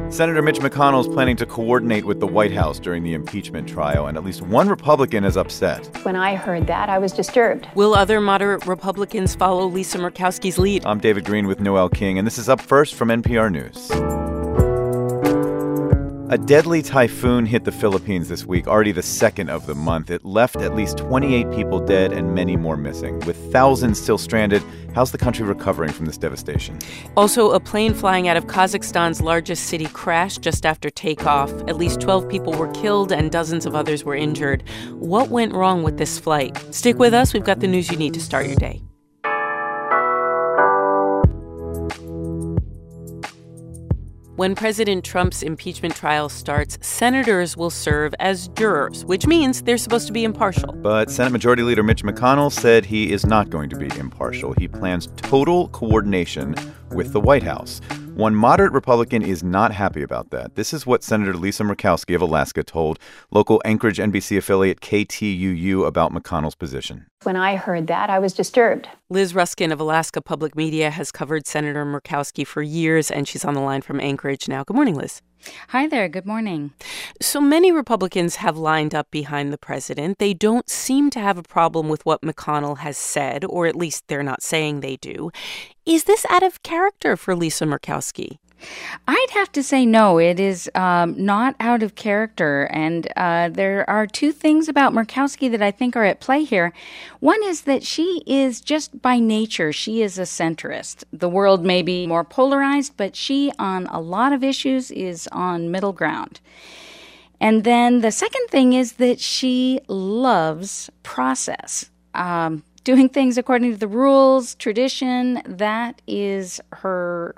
Senator Mitch McConnell is planning to coordinate with the White House during the impeachment trial, and at least one Republican is upset. When I heard that, I was disturbed. Will other moderate Republicans follow Lisa Murkowski's lead? I'm David Greene with Noel King, and this is Up First from NPR News. A deadly typhoon hit the Philippines this week, already the second of the month. It left at least 28 people dead and many more missing. With thousands still stranded, how's the country recovering from this devastation? Also, a plane flying out of Kazakhstan's largest city crashed just after takeoff. At least 12 people were killed and dozens of others were injured. What went wrong with this flight? Stick with us. We've got the news you need to start your day. When President Trump's impeachment trial starts, senators will serve as jurors, which means they're supposed to be impartial. But Senate Majority Leader Mitch McConnell said he is not going to be impartial. He plans total coordination with the White House. One moderate Republican is not happy about that. This is what Senator Lisa Murkowski of Alaska told local Anchorage NBC affiliate KTUU about McConnell's position. When I heard that, I was disturbed. Liz Ruskin of Alaska Public Media has covered Senator Murkowski for years, and she's on the line from Anchorage now. Good morning, Liz. Hi there. Good morning. So many Republicans have lined up behind the president. They don't seem to have a problem with what McConnell has said, or at least they're not saying they do. Is this out of character for Lisa Murkowski? I'd have to say no, it is not out of character. And there are two things about Murkowski that I think are at play here. One is that she is just by nature, she is a centrist. The world may be more polarized, but she on a lot of issues is on middle ground. And then the second thing is that she loves process. Doing things according to the rules, tradition, that is her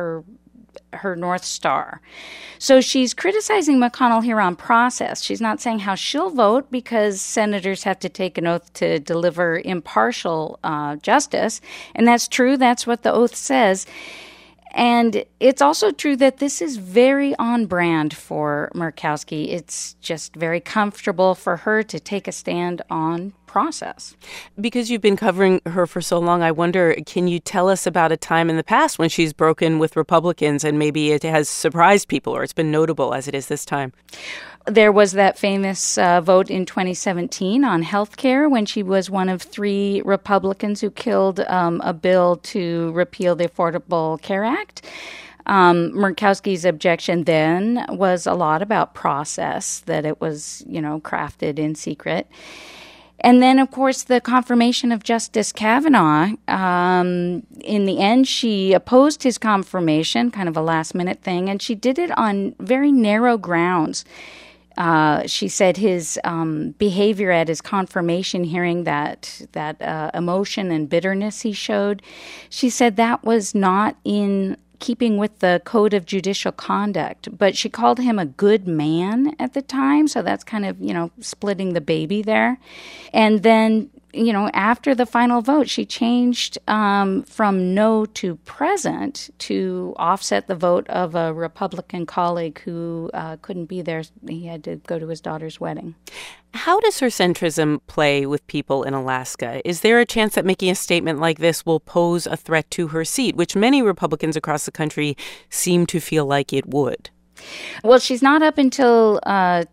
North Star. So she's criticizing McConnell here on process. She's not saying how she'll vote because senators have to take an oath to deliver impartial justice. And that's true. That's what the oath says. And it's also true that this is very on brand for Murkowski. It's just very comfortable for her to take a stand on process. Because you've been covering her for so long, I wonder, can you tell us about a time in the past when she's broken with Republicans and maybe it has surprised people or it's been notable as it is this time? There was that famous vote in 2017 on health care when she was one of three Republicans who killed a bill to repeal the Affordable Care Act. Murkowski's objection then was a lot about process, that it was, crafted in secret. And then, of course, the confirmation of Justice Kavanaugh. In the end, she opposed his confirmation, kind of a last-minute thing, and she did it on very narrow grounds. She said his behavior at his confirmation hearing, that emotion and bitterness he showed, she said that was not in keeping with the Code of Judicial Conduct. But she called him a good man at the time, so that's kind of, splitting the baby there. And then, after the final vote, she changed from no to present to offset the vote of a Republican colleague who couldn't be there. He had to go to his daughter's wedding. How does her centrism play with people in Alaska? Is there a chance that making a statement like this will pose a threat to her seat, which many Republicans across the country seem to feel like it would? Well, she's not up until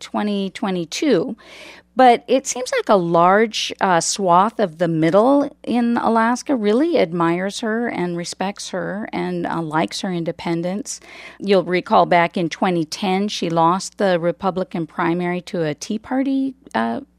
2022. But it seems like a large swath of the middle in Alaska really admires her and respects her and likes her independence. You'll recall back in 2010, she lost the Republican primary to a Tea Party, and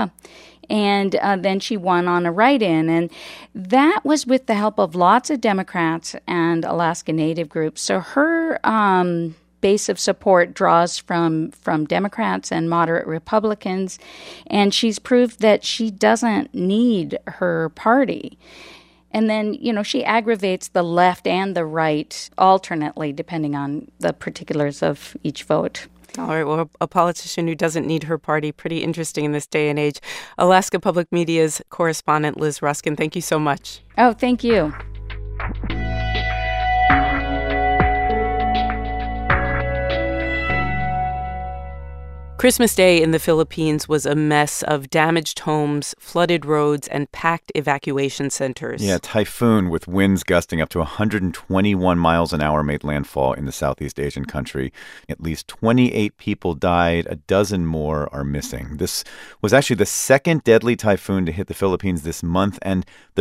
then she won on a write-in. And that was with the help of lots of Democrats and Alaska Native groups. So her base of support draws from Democrats and moderate Republicans, and she's proved that she doesn't need her party. And then, she aggravates the left and the right alternately, depending on the particulars of each vote. All right, well, a politician who doesn't need her party, pretty interesting in this day and age. Alaska Public Media's correspondent Liz Ruskin, thank you so much. Oh, thank you. Christmas Day in the Philippines was a mess of damaged homes, flooded roads, and packed evacuation centers. Yeah, typhoon with winds gusting up to 121 miles an hour made landfall in the Southeast Asian country. At least 28 people died. A dozen more are missing. This was actually the second deadly typhoon to hit the Philippines this month and the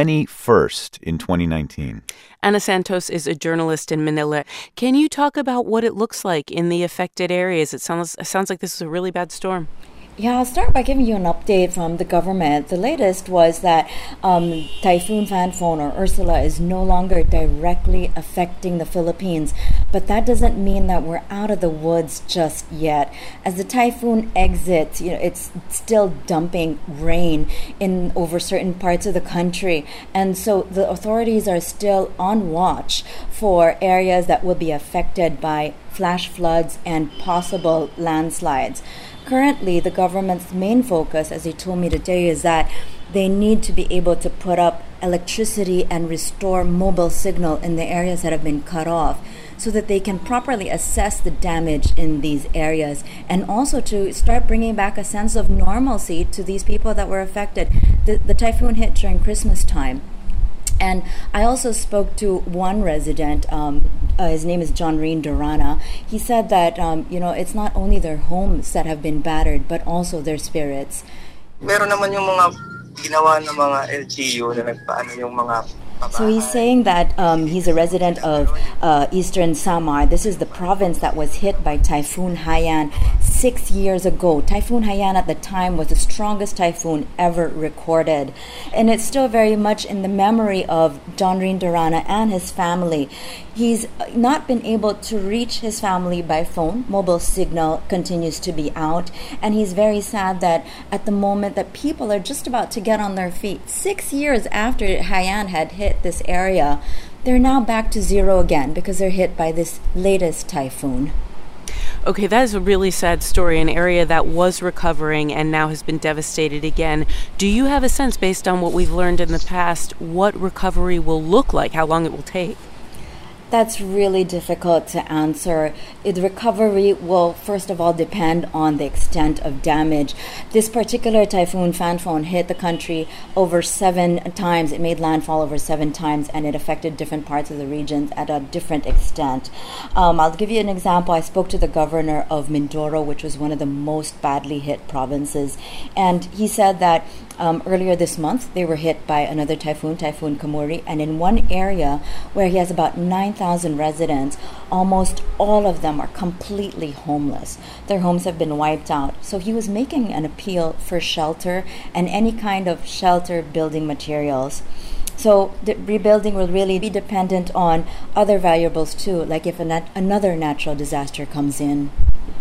21st in 2019. Ana Santos is a journalist in Manila. Can you talk about what it looks like in the affected areas? It sounds like this is a really bad storm. Yeah, I'll start by giving you an update from the government. The latest was that Typhoon Phanphone, or Ursula, is no longer directly affecting the Philippines. But that doesn't mean that we're out of the woods just yet. As the typhoon exits, it's still dumping rain in over certain parts of the country. And so the authorities are still on watch for areas that will be affected by flash floods and possible landslides. Currently, the government's main focus, as they told me today, is that they need to be able to put up electricity and restore mobile signal in the areas that have been cut off so that they can properly assess the damage in these areas and also to start bringing back a sense of normalcy to these people that were affected. The typhoon hit during Christmas time. And I also spoke to one resident, his name is John Reen Durana. He said that, it's not only their homes that have been battered, but also their spirits. Meron naman yung mga ginawa ng mga LGU na nagpaano yung mga. So he's saying that he's a resident of Eastern Samar. This is the province that was hit by Typhoon Haiyan 6 years ago. Typhoon Haiyan at the time was the strongest typhoon ever recorded. And it's still very much in the memory of John Reen Durana and his family. He's not been able to reach his family by phone. Mobile signal continues to be out. And he's very sad that at the moment that people are just about to get on their feet, 6 years after Haiyan had hit this area, they're now back to zero again because they're hit by this latest typhoon. Okay, that is a really sad story, an area that was recovering and now has been devastated again. Do you have a sense, based on what we've learned in the past, what recovery will look like, how long it will take? That's really difficult to answer. The recovery will, first of all, depend on the extent of damage. This particular Typhoon Phanphone hit the country over 7 times. It made landfall over 7 times, and it affected different parts of the region at a different extent. I'll give you an example. I spoke to the governor of Mindoro, which was one of the most badly hit provinces, and he said that earlier this month, they were hit by another typhoon, Typhoon Kamuri, and in one area where he has about 9,000 residents, almost all of them are completely homeless. Their homes have been wiped out. So he was making an appeal for shelter and any kind of shelter building materials. So the rebuilding will really be dependent on other variables too, like if another natural disaster comes in.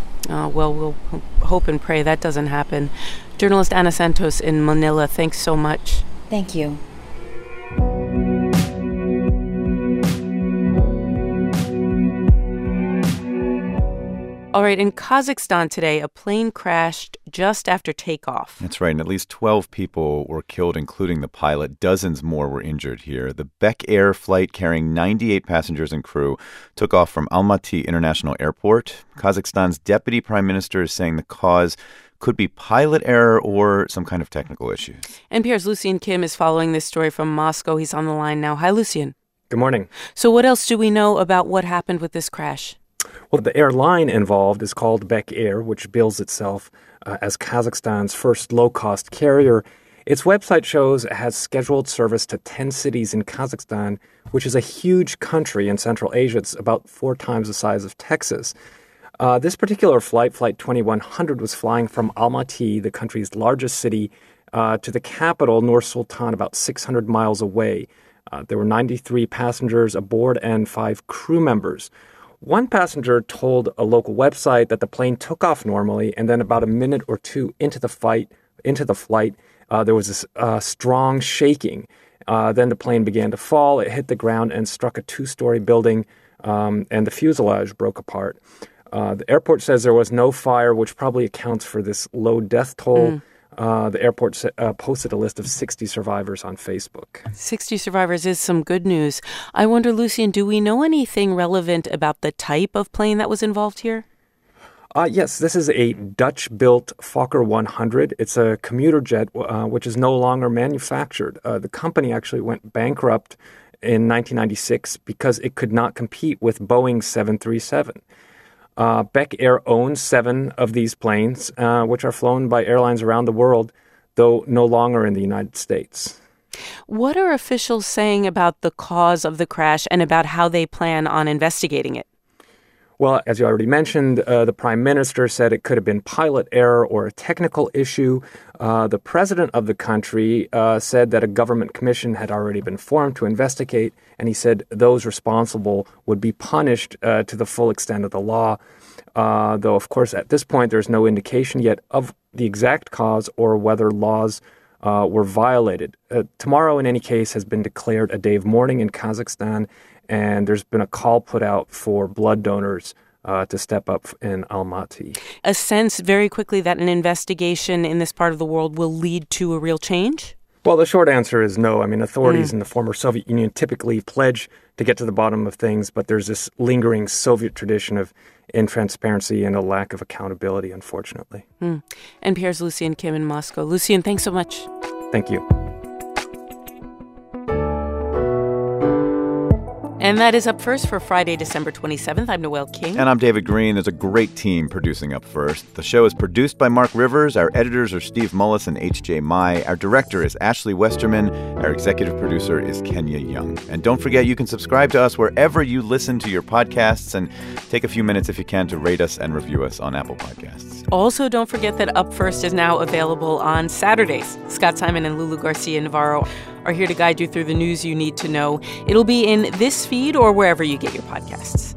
Well, we'll hope and pray that doesn't happen. Journalist Ana Santos in Manila, thanks so much. Thank you. All right, in Kazakhstan today, a plane crashed just after takeoff. That's right, and at least 12 people were killed, including the pilot. Dozens more were injured here. The Bek Air flight carrying 98 passengers and crew took off from Almaty International Airport. Kazakhstan's deputy prime minister is saying the cause could be pilot error or some kind of technical issues. NPR's Lucian Kim is following this story from Moscow. He's on the line now. Hi, Lucian. Good morning. So what else do we know about what happened with this crash? Well, the airline involved is called Bek Air, which bills itself as Kazakhstan's first low-cost carrier. Its website shows it has scheduled service to 10 cities in Kazakhstan, which is a huge country in Central Asia. It's about 4 times the size of Texas. This particular flight, Flight 2100, was flying from Almaty, the country's largest city, to the capital, Nur Sultan, about 600 miles away. There were 93 passengers aboard and 5 crew members. One passenger told a local website that the plane took off normally, and then about a minute or two into the flight, there was this strong shaking. Then the plane began to fall. It hit the ground and struck a 2-story building, and the fuselage broke apart. The airport says there was no fire, which probably accounts for this low death toll. The airport posted a list of 60 survivors on Facebook. 60 survivors is some good news. I wonder, Lucian, do we know anything relevant about the type of plane that was involved here? Yes, this is a Dutch-built Fokker 100. It's a commuter jet which is no longer manufactured. The company actually went bankrupt in 1996 because it could not compete with Boeing's 737. Beck Air owns 7 of these planes, which are flown by airlines around the world, though no longer in the United States. What are officials saying about the cause of the crash and about how they plan on investigating it? Well, as you already mentioned, the prime minister said it could have been pilot error or a technical issue. The president of the country said that a government commission had already been formed to investigate, and he said those responsible would be punished to the full extent of the law. Though, of course, at this point, there's no indication yet of the exact cause or whether laws were violated. Tomorrow, in any case, has been declared a day of mourning in Kazakhstan, and there's been a call put out for blood donors to step up in Almaty. A sense very quickly that an investigation in this part of the world will lead to a real change? Well, the short answer is no. I mean, authorities in the former Soviet Union typically pledge to get to the bottom of things, but there's this lingering Soviet tradition of intransparency and a lack of accountability, unfortunately. NPR's Lucian Kim in Moscow. Lucian, thanks so much. Thank you. And that is Up First for Friday, December 27th. I'm Noelle King. And I'm David Green. There's a great team producing Up First. The show is produced by Mark Rivers. Our editors are Steve Mullis and H.J. Mai. Our director is Ashley Westerman. Our executive producer is Kenya Young. And don't forget, you can subscribe to us wherever you listen to your podcasts, and take a few minutes if you can to rate us and review us on Apple Podcasts. Also, don't forget that Up First is now available on Saturdays. Scott Simon and Lulu Garcia Navarro are here to guide you through the news you need to know. It'll be in this feed or wherever you get your podcasts.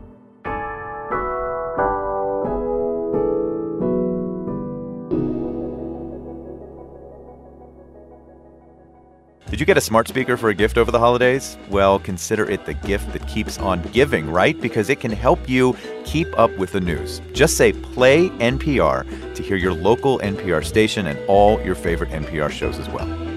Did you get a smart speaker for a gift over the holidays? Well, consider it the gift that keeps on giving, right? Because it can help you keep up with the news. Just say play NPR to hear your local NPR station and all your favorite NPR shows as well.